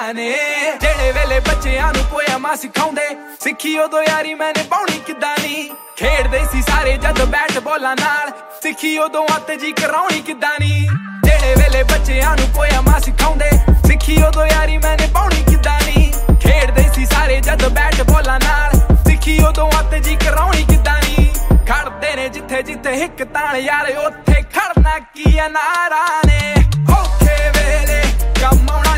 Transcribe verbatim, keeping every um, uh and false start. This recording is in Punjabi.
ਨੇ। ਜਿਹੜੇ ਵੇਲੇ ਬੱਚਿਆਂ ਨੂੰ ਪੋਇਮਾਂ ਸਿਖਾਉਂਦੇ ਸਿੱਖੀ ਉਦੋਂ ਯਾਰੀ ਮੈਂ ਨਿਭਾਉਣੀ ਕਿੱਦਾਂ ਨੀ। ਖੇਡਦੇ ਸੀ ਸਾਰੇ ਜਦ ਬੈਟ ਬਾਲਾਂ ਨਾਲ ਸਿੱਖੀ ਉਦੋਂ ਅੱਤ ਜੀ ਕਰਾਉਣੀ ਕਿੱਦਾਂ ਨੀ। ਜਿਹੜੇ ਵੇਲੇ ਬੱਚਿਆਂ ਨੂੰ ਪੋਇਮਾਂ ਸਿਖਾਉਂਦੇ ਸਿੱਖੀ ਉਦੋਂ ਯਾਰੀ ਮੈਂ ਨਿਭਾਉਣੀ ਕਿੱਦਾਂ ਨੀ। ਖੇਡਦੇ ਸੀ ਸਾਰੇ ਜਦ ਬੈਟ ਬਾਲਾਂ ਨਾਲ ਸਿੱਖੀ ਉਦੋਂ ਅੱਤ ਜੀ ਕਰਾਉਣੀ ਕਿੱਦਾਂ ਨੀ। ਖੜਦੇ ਨੇ ਜਿੱਥੇ ਜਿੱਥੇ ਹਿੱਕ ਤਾਣ ਯਾਰ ਉੱਥੇ ਖੜਨਾ ਕੀ ਅਨਾਰਾਂ ਨੇ।